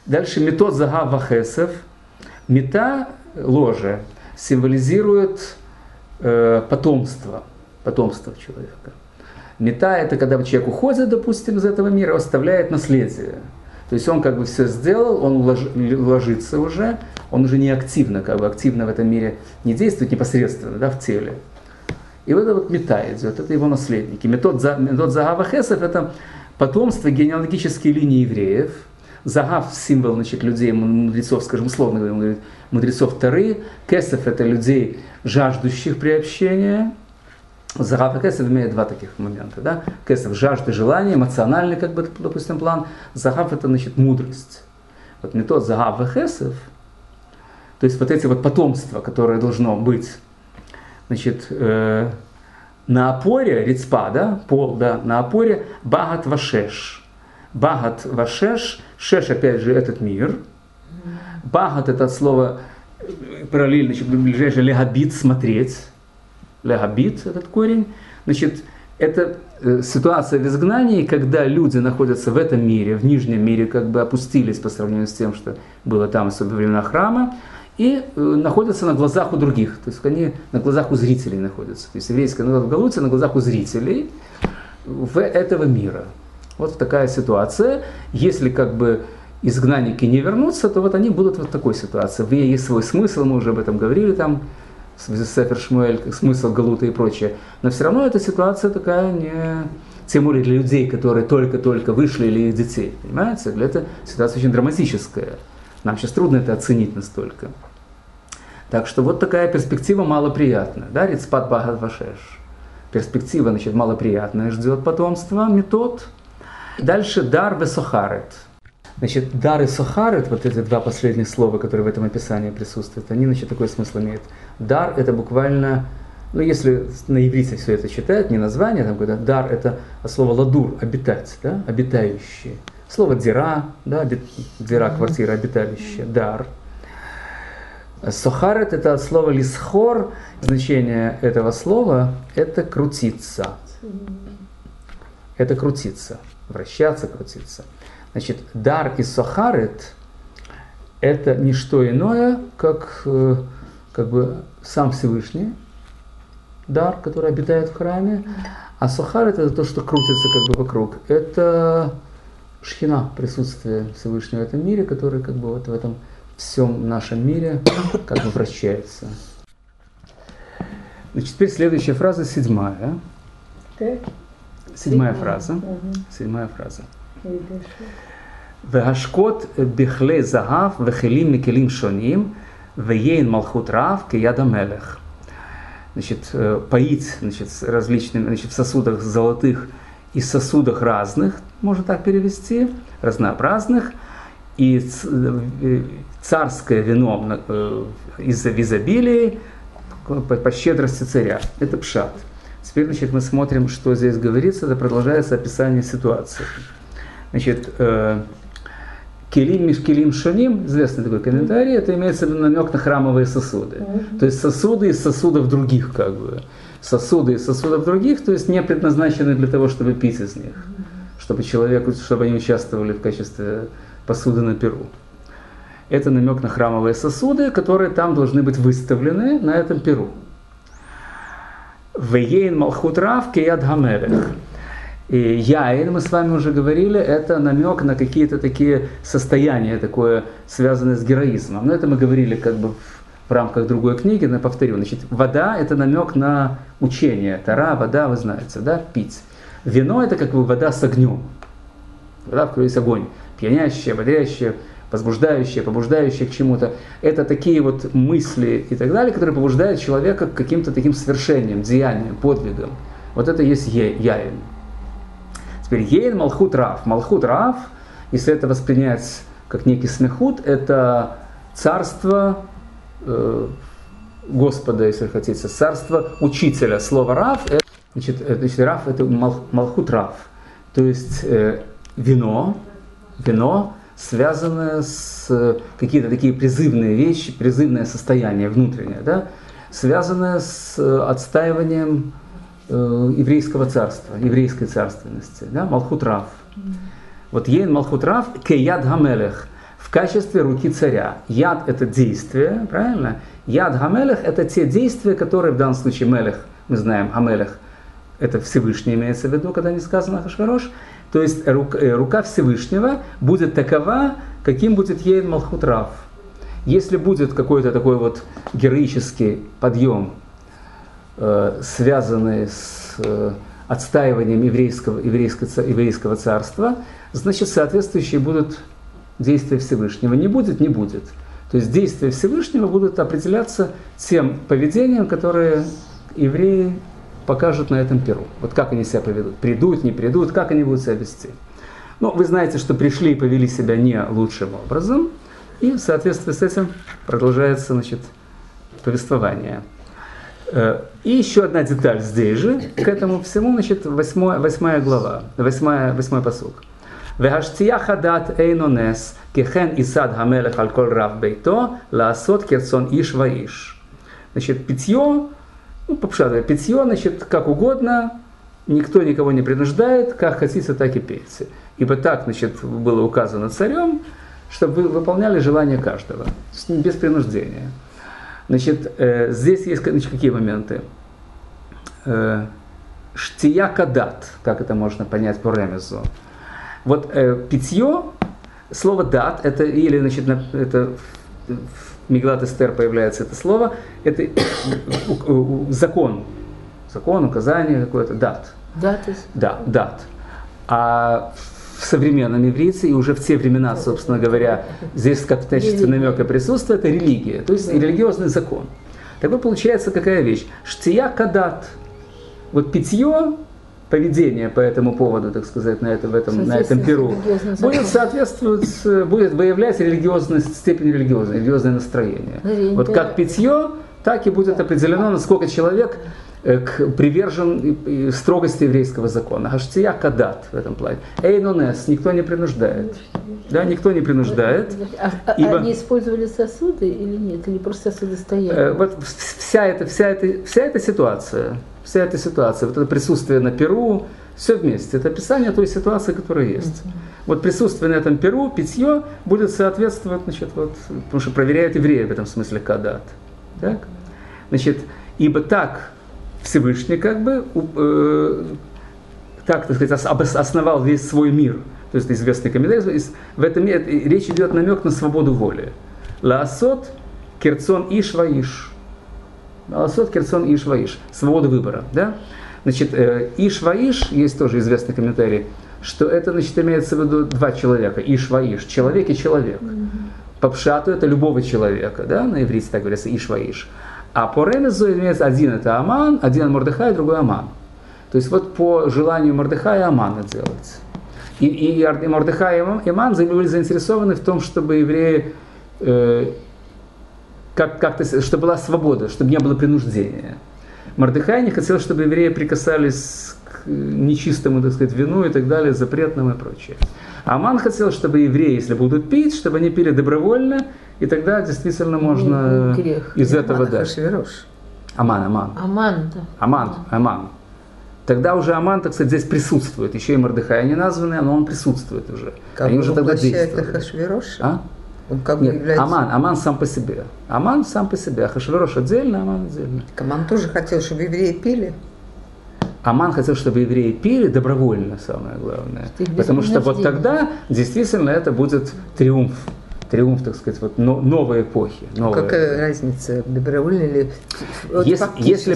Дальше метод загав вахесев. Мета, ложе, символизирует потомство человека. Мета — это когда человек уходит, допустим, из этого мира, оставляет наследие. То есть он как бы все сделал, он ложится уже, он уже не активно, как бы активно в этом мире не действует непосредственно, да, в теле. И вот это вот мета идет, это его наследники. Метод загава хесев — это потомство генеалогической линии евреев. Загав — символ, значит, людей, мудрецов, скажем, условно говоря, мудрецов Торы. Кесев — это людей, жаждущих приобщения. Загав и кесев имеют два таких момента. Да? Кесев — жажда, желание, эмоциональный, как бы, допустим, план. Загав — это, значит, мудрость. Вот метод загав и кесев, то есть вот эти вот потомства, которое должно быть, значит, на опоре, рицпа, да, пол, да, на опоре багат вашеш. Багат вашеш, шеш, опять же, этот мир. Багат — это от слова параллельно, ближайшее легабит, смотреть. Легабит — этот корень. Значит, это ситуация в изгнании, когда люди находятся в этом мире, в нижнем мире, как бы опустились по сравнению с тем, что было там, особенно во времена храма, и находятся на глазах у других. То есть они на глазах у зрителей находятся. То есть еврейская народ в Галуте на глазах у зрителей этого мира. Вот такая ситуация. Если как бы изгнанники не вернутся, то вот они будут в такой ситуации. В ней есть свой смысл, мы уже об этом говорили там, Сефер Шмуэль, смысл Галута и прочее. Но все равно эта ситуация такая не... Тем более для людей, которые только-только вышли, или их детей. Понимаете? Для этого ситуация очень драматическая. Нам сейчас трудно это оценить настолько. Так что вот такая перспектива малоприятная. Да? Рицпат багат вашеш. Перспектива, значит, малоприятная ждет потомство, метод. Дальше дар весохарет. Значит, дар и сохарет, вот эти два последних слова, которые в этом описании присутствуют, они, значит, такой смысл имеют. Дар — это буквально, ну, если на иврите все это читают, не название, там, когда дар — это слово ладур, обитать, да, обитающий. Слово дира, да, дира, квартира, обиталище, дар. Сохарет — это от слова лисхор, значение этого слова — это крутиться. Это крутиться. Вращаться, крутиться. Значит, дар и сохарет — это не что иное, как бы сам Всевышний, дар, который обитает в храме, а сохарет — это то, что крутится как бы вокруг. Это шхина, присутствие Всевышнего в этом мире, который как бы вот в этом всем нашем мире как бы вращается. Значит, теперь следующая фраза, седьмая. Седьмая фраза. Седьмая фраза. Вehashkot bichle zahav vechelим микелим шоним веейн малхут рав кияд амелех. Значит, поить, значит, различными, значит, в сосудах золотых и сосудах разных, можно так перевести, разнообразных, и царское вино из изобилия по щедрости царя. Это пшат. Теперь, значит, мы смотрим, что здесь говорится, это продолжается описание ситуации. Значит, келим мишкелим шоним, известный такой комментарий, это имеется в виду намек на храмовые сосуды. То есть сосуды из сосудов других, как бы. Сосуды из сосудов других, то есть не предназначены для того, чтобы пить из них. Чтобы человеку, чтобы они участвовали в качестве посуды на перу. Это намек на храмовые сосуды, которые там должны быть выставлены на этом перу. Вейн малхут рав кияд гамелех. И яин, мы с вами уже говорили, это намек на какие-то такие состояния, такое связанное с героизмом. Но это мы говорили как бы в рамках другой книги, но я повторю. Значит, вода — это намек на учение. Тора, вода, вы знаете, да, пить. Вино — это как бы вода с огнем. Вода, в которой есть огонь. Пьянящая, бодрящая, возбуждающее, побуждающее к чему-то. Это такие вот мысли и так далее, которые побуждают человека к каким-то таким свершениям, деяниям, подвигам. Вот это и есть яин. Теперь ейн малхут рав. Малхут рав, если это воспринять как некий смехут, это царство Господа, если хотите, царство учителя. Слово рав, значит, рав это малхут рав. То есть вино, связанное с какие-то такие призывные вещи, призывное состояние внутреннее, да, связанное с отстаиванием еврейского царства, еврейской царственности, да, малхут рав. Вот ейн малхут рав кеяд гамелех, в в качестве руки царя. Яд – это действие, правильно? Яд Гамелех – это те действия, которые в данном случае Мелех, мы знаем, Гамелех – это Всевышний имеется в виду, когда не сказано Ахашвирош. То есть рука Всевышнего будет такова, каким будет Ейн Малхут Рав. Если будет какой-то такой вот героический подъем, связанный с отстаиванием еврейского царства, значит, соответствующие будут действия Всевышнего. Не будет, не будет. То есть действия Всевышнего будут определяться тем поведением, которое евреи покажут на этом перу. Вот как они себя поведут. Придут, не придут, как они будут себя вести. Ну, вы знаете, что пришли и повели себя не лучшим образом. И в соответствии с этим продолжается, значит, повествование. И еще одна деталь здесь же, к этому всему, значит, 8 глава, 8 пасук. «Вегаштия хадат эйнонес, кехен исад хамелех аль коль рав бейто, лаасот керцон иш ваиш». Значит, питье, питье, значит, как угодно, никто никого не принуждает, как хотите, так и пейте. Ибо так, значит, было указано царем, чтобы вы выполняли желания каждого, без принуждения. Значит, здесь есть, значит, какие моменты? Штия кадат, как это можно понять по ремезу. Вот питье, слово дат, это или, значит, это в Мегалат Эстер появляется это слово, это закон, указание какое-то, дат. Да, дат. А в современном иврите, и уже в те времена, собственно говоря, здесь как в качестве намека присутствует, это религия, то есть религиозный закон. Так вот получается какая вещь? Штия кадат. Вот питье, поведение по этому поводу, так сказать, на этом перу, будет соответствовать, будет выявлять степень религиозное настроение. Вот как питье, так и будет определено, насколько человек привержен строгости еврейского закона. Хаштия кадат в этом плане. Эйнонес, никто не принуждает. Да, никто не принуждает. Ибо... Они использовали сосуды или нет? Или просто сосуды стояли? Вот вся эта ситуация, вот это присутствие на перу, все вместе. Это описание той ситуации, которая есть. Вот присутствие на этом перу, питье будет соответствовать, значит, вот, потому что проверяют евреи в этом смысле кадат. Так? Значит, ибо так Всевышний так сказать, основал весь свой мир. То есть известный комментарий. В этом речь идет намек на свободу воли. Лаасот керцон иш ваиш. Лаасот керцон иш ваиш. Свобода выбора. Да? Значит, иш ваиш, есть тоже известный комментарий, что это, значит, имеется в виду два человека. Иш ваиш. Человек и человек. По пшату это любого человека. Да? На иврите так говорится иш ваиш. А по ремезу имеется один это Аман, один Мордехай, другой Аман. То есть вот по желанию Мордехая Амана делать. И Мордехай и Аман были заинтересованы в том, чтобы евреи, чтобы была свобода, чтобы не было принуждения. Мордехай не хотел, чтобы евреи прикасались к нечистому, так сказать, вину и так далее, запретному и прочее. А Аман хотел, чтобы евреи, если будут пить, чтобы они пили добровольно, и тогда действительно можно из этого дать. Аман, да. Аман. Тогда уже Аман, так сказать, здесь присутствует. Еще и Мордехай не названный, но он присутствует уже. Как они уже тогда действуют. А? Он как бы Нет, является... Аман сам по себе. Аман сам по себе. Ахашвирош отдельно, Аман отдельно. Аман тоже хотел, чтобы евреи пили. Аман хотел, чтобы евреи пили добровольно, самое главное. Потому что вот тогда действительно это будет триумф, так сказать, вот новой эпохи. Какая разница, добровольно ли? Вот если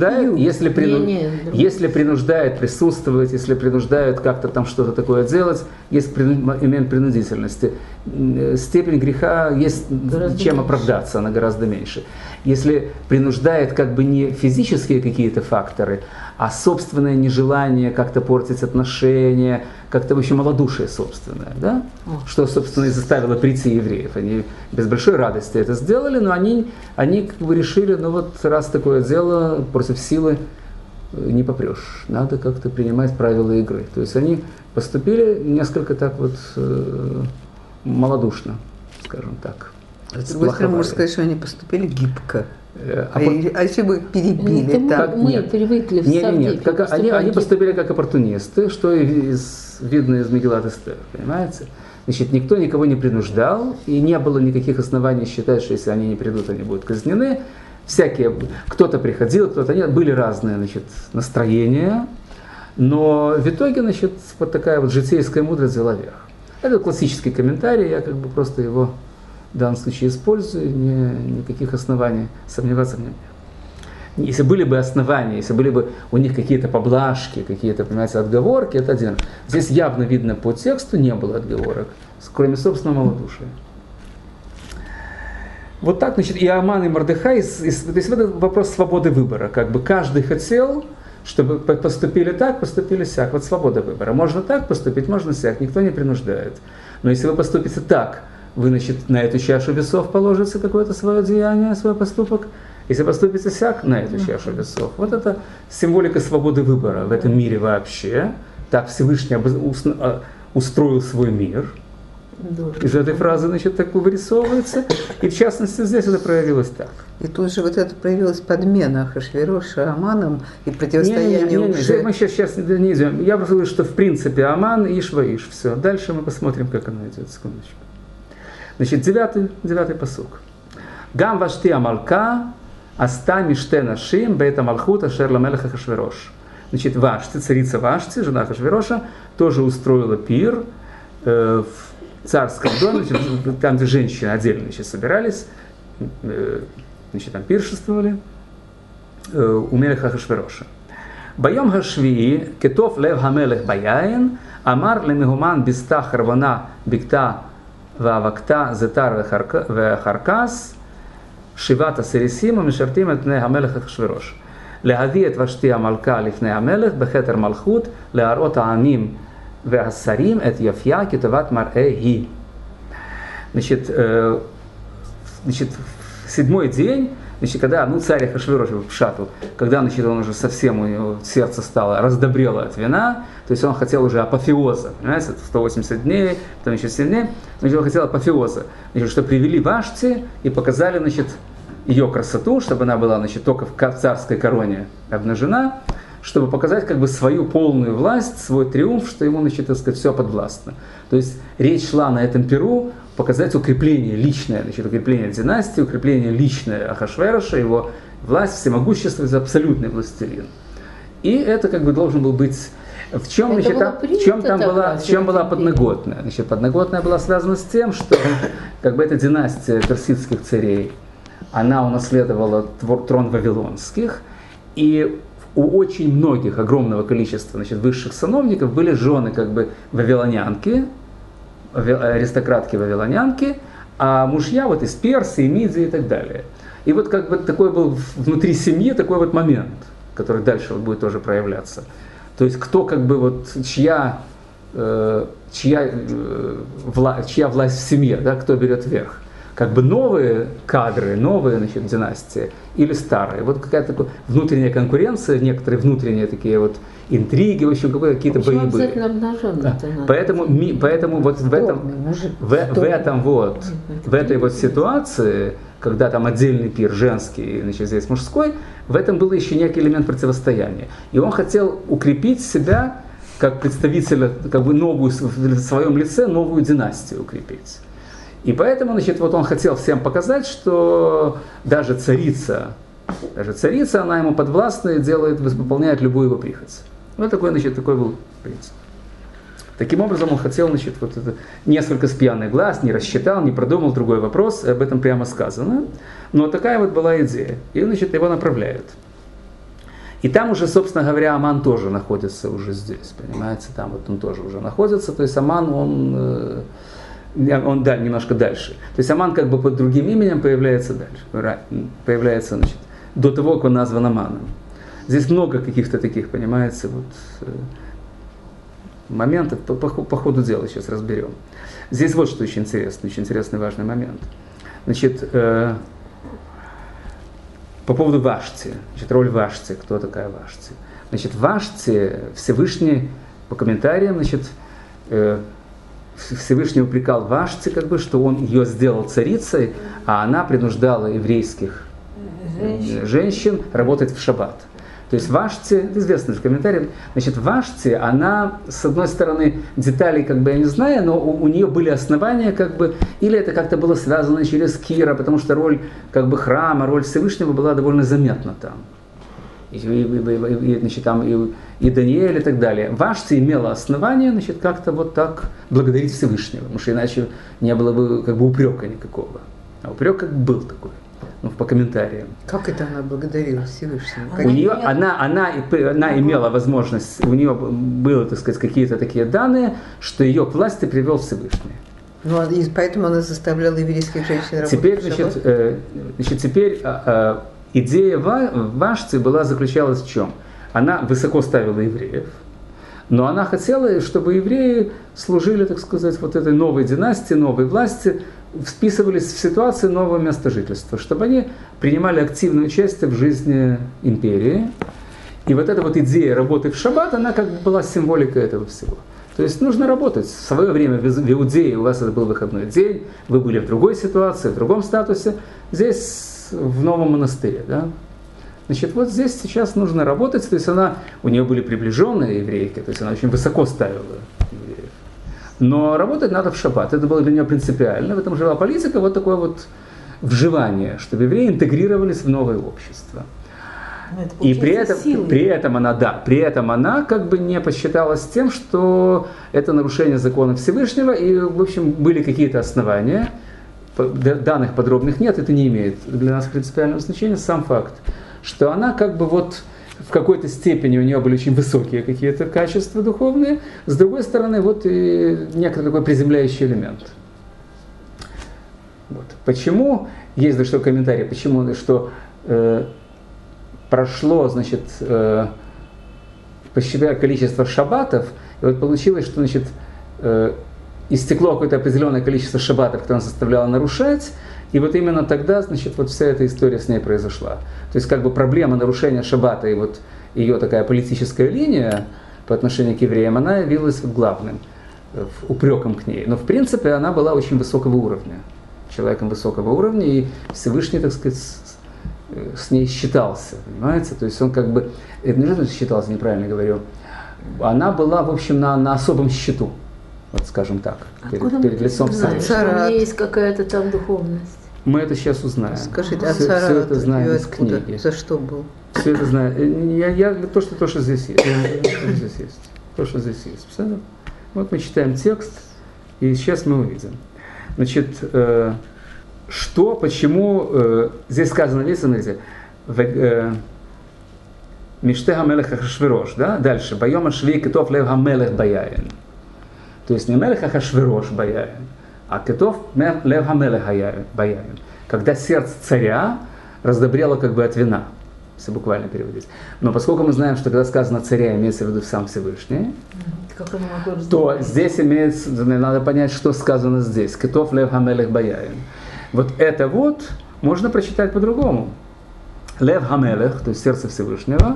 принуждают присутствовать, если принуждают как-то там что-то такое делать, есть элемент принудительности. Степень греха есть чем оправдаться, она гораздо меньше. Если принуждает как бы не физические какие-то факторы, а собственное нежелание как-то портить отношения, как-то, в общем, малодушие собственное, да? Что, собственно, и заставило прийти евреев. Они без большой радости это сделали, но они как бы решили, ну вот раз такое дело, против силы не попрешь, надо как-то принимать правила игры. То есть они поступили несколько так вот малодушно, скажем так. С другой стороны, можно сказать, что они поступили гибко. А если бы их перебили? Мы привыкли в Совдепе. Они поступили как оппортунисты, что видно из Мегилат Эстер, понимаете? Значит, никто никого не принуждал, и не было никаких оснований считать, что если они не придут, они будут казнены. Всякие, кто-то приходил, кто-то нет, были разные, значит, настроения, но в итоге, значит, вот такая вот житейская мудрость взяла верх. Это классический комментарий, я как бы просто его в данном случае использую, никаких оснований сомневаться в нем нет. Если были бы основания, если были бы у них какие-то поблажки, какие-то, понимаете, отговорки, это один. Здесь явно видно по тексту, не было отговорок, кроме собственного малодушия. Вот так, значит, и Аман, и Мордехай, то есть это вопрос свободы выбора. Как бы каждый хотел, чтобы поступили так, поступили сяк. Вот свобода выбора. Можно так поступить, можно сяк, никто не принуждает. Но если вы поступите так, вы, значит, на эту чашу весов положите какое-то свое деяние, свой поступок. Если поступите сяк, на эту чашу весов. Вот это символика свободы выбора в этом мире вообще. Так Всевышний устроил свой мир. Из этой фразы, значит, так вырисовывается. И в частности здесь это проявилось так. И тут же вот это проявилась подмена Ахашвероша Аманом и противостояние уже... Мы сейчас не идем. Я просто говорю, что в принципе Аман, Иш Ваиш. Все. Дальше мы посмотрим, как оно идет. Секундочку. Значит, девятый пасук. Гам вашти амалка, аста миште нашим, бейта малхута шерла мелеха Ахашверош. Значит, Вашти, царица Вашти, жена Ахашвероша, тоже устроила пир в царском доме, там, где женщины отдельно еще собирались, значит, там пиршествовали, у мелеха Ахашвероша. Байом хашвии, кетов лев хамелех баяин, амар лемегуман биста харвана бикта вавакта зетар вехаркас, шивата серисима мишартим את פני המלך אחשוורוש. להביא את ושתי המלכה לפני המלך בכתר מלכות, להראות העמים והשרים את יפייה כטובת מראה היא. Значит, седьмой день, значит, когда, царь Ахашверош, Пшату, когда, значит, он уже совсем, у него сердце стало, раздобрело от вина, то есть он хотел уже апофеоза, понимаете, 180 дней, потом еще 7 дней, значит, он хотел апофеоза, значит, что привели Вашти и показали, значит, ее красоту, чтобы она была, значит, только в царской короне обнажена, чтобы показать как бы свою полную власть, свой триумф, что ему, значит, так сказать, все подвластно. То есть речь шла на этом пиру показать укрепление личное, значит, укрепление династии, укрепление личное Ахашвероша, его власть, всемогущество, это абсолютный властелин. И это как бы должен был быть... В чем, значит, в чем была подноготная? Значит, подноготная была связана с тем, что как бы эта династия персидских царей, она унаследовала трон вавилонских, и у очень многих, огромного количества, значит, высших сановников были жены как бы вавилонянки, аристократки вавилонянки, а мужья вот из Персии, Мидии и так далее. И вот как бы такой был внутри семьи такой вот момент, который дальше вот будет тоже проявляться. То есть кто как бы вот, чья власть в семье, да, кто берет верх. Как бы новые кадры, новые, значит, династии или старые. Вот какая-то такая внутренняя конкуренция, некоторые внутренние такие вот интриги, в общем, какие-то бои были. Да. Поэтому вот в этой вот ситуации, когда там отдельный пир женский, значит, здесь мужской, в этом был еще некий элемент противостояния. И он хотел укрепить себя как представителя, как бы новую, в своем лице новую династию укрепить. И поэтому, значит, вот он хотел всем показать, что даже царица, она ему подвластна и выполняет любую его прихоть. Вот такой, значит, такой был принцип. Таким образом, он хотел, значит, вот это несколько с пьяных глаз, не рассчитал, не продумал другой вопрос, об этом прямо сказано. Но такая вот была идея. И, значит, его направляют. И там уже, собственно говоря, Аман тоже находится уже здесь, понимаете, там вот он тоже уже находится. То есть Аман, он да, немножко дальше. То есть Аман как бы под другим именем появляется дальше. Появляется, значит, до того, как он назван Аманом. Здесь много каких-то таких, понимаете, вот, моментов. По ходу дела сейчас разберем. Здесь вот что очень интересный важный момент. Значит, по поводу Вашти. Значит, роль Вашти. Кто такая Вашти? Значит, Вашти Всевышний по комментариям, значит, Всевышний упрекал Вашти, как бы, что он ее сделал царицей, а она принуждала еврейских женщин работать в шаббат. То есть Вашти, известный же комментарий, значит, Вашти, она, с одной стороны, деталей как бы я не знаю, но у нее были основания, как бы, или это как-то было связано через Кира, потому что роль как бы храма, роль Всевышнего была довольно заметна там. Значит, там и Даниэль и так далее. Вашти имела основание, значит, как-то вот так благодарить Всевышнего, потому что иначе не было бы как бы упрека никакого. А упрек как бы был такой, ну, по комментариям. Как это она благодарила Всевышнего? У нее, она имела возможность, у нее было, так сказать, какие-то такие данные, что ее к власти привел Всевышний. Ну, и поэтому она заставляла еврейских женщин работать Теперь, в шаббат? теперь идея Вашти заключалась в чем? Она высоко ставила евреев, но она хотела, чтобы евреи служили, так сказать, вот этой новой династии, новой власти, вписывались в ситуацию нового места жительства, чтобы они принимали активное участие в жизни империи. И вот эта вот идея работы в шаббат, она как бы была символикой этого всего. То есть нужно работать. В свое время в Иудее у вас это был выходной день, вы были в другой ситуации, в другом статусе. Здесь в новом монастыре, да? Значит, вот здесь сейчас нужно работать, то есть у нее были приближенные еврейки, то есть она очень высоко ставила евреев. Но работать надо в шаббат, это было для нее принципиально, в этом жила политика, вот такое вот вживание, чтобы евреи интегрировались в новое общество. И при этом она как бы не посчиталась тем, что это нарушение закона Всевышнего, и, в общем, были какие-то основания. Данных подробных нет, это не имеет для нас принципиального значения, сам факт, что она как бы вот в какой-то степени у нее были очень высокие какие-то качества духовные, с другой стороны вот и некий такой приземляющий элемент. Вот. Почему, есть даже что комментарий, почему, что прошло, значит, посчитая количество шаббатов, и вот получилось, что, значит, истекло какое-то определенное количество шаббатов, которые она заставляла нарушать, и вот именно тогда, значит, вот вся эта история с ней произошла. То есть как бы проблема нарушения шаббата и вот ее такая политическая линия по отношению к евреям, она явилась главным упреком к ней. Но в принципе она была очень высокого уровня, человеком высокого уровня, и Всевышний, так сказать, с ней считался, понимаете? То есть он как бы, это не знаю, считался, неправильно говорю, она была, в общем, на особом счету. Вот скажем так, перед лицом Всевышнего. Есть какая-то там духовность. Мы это сейчас узнаем. Скажите, все это знаем из книги. За что был? Все это знаем. Я то, что здесь есть. То, что здесь есть. Вот мы читаем текст, и сейчас мы увидим. Значит, что, почему, здесь сказано, видите, смотрите, Миште Хамелех Ахашвирош, да, дальше, Байом Ашви Кетов Лев Хамелех Баяин. То есть не Мелех Ахашвирош Баяин, а Кетов Лев Хамелех Баяин. Когда сердце царя раздобрело как бы от вина, если буквально переводить. Но поскольку мы знаем, что когда сказано царя, имеется в виду сам Всевышний, то здесь имеется, надо понять, что сказано здесь. Кетов Лев Хамелех Баяин. Вот это вот можно прочитать по-другому. Лев Хамелех, то есть сердце Всевышнего,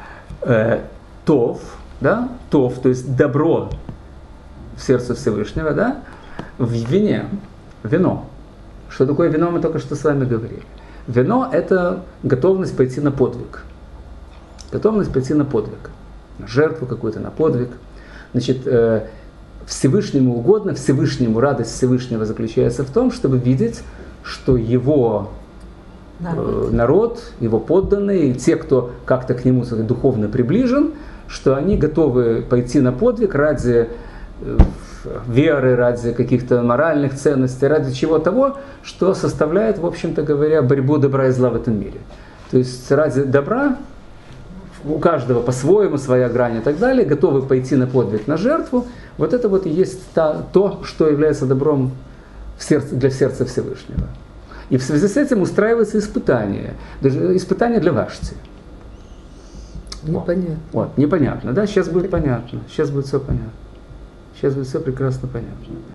Тов, да, Тов, то есть добро в сердце Всевышнего, да, в вине, вино. Что такое вино, мы только что с вами говорили. Вино – это готовность пойти на подвиг. Готовность пойти на подвиг. На жертву какую-то, на подвиг. Значит, Всевышнему угодно, Всевышнему, радость Всевышнего заключается в том, чтобы видеть, что его народ, его подданные, те, кто как-то к нему духовно приближен, что они готовы пойти на подвиг ради веры, ради каких-то моральных ценностей, ради чего того, что составляет, в общем-то говоря, борьбу добра и зла в этом мире. То есть ради добра, у каждого по-своему, своя грань и так далее, готовы пойти на подвиг, на жертву. Вот это вот и есть то, что является добром для сердца Всевышнего. И в связи с этим устраивается испытание. Даже испытание для Вашти. Непонятно. Вот, непонятно, да? Сейчас будет понятно. Сейчас будет все понятно. Сейчас будет все прекрасно понятно.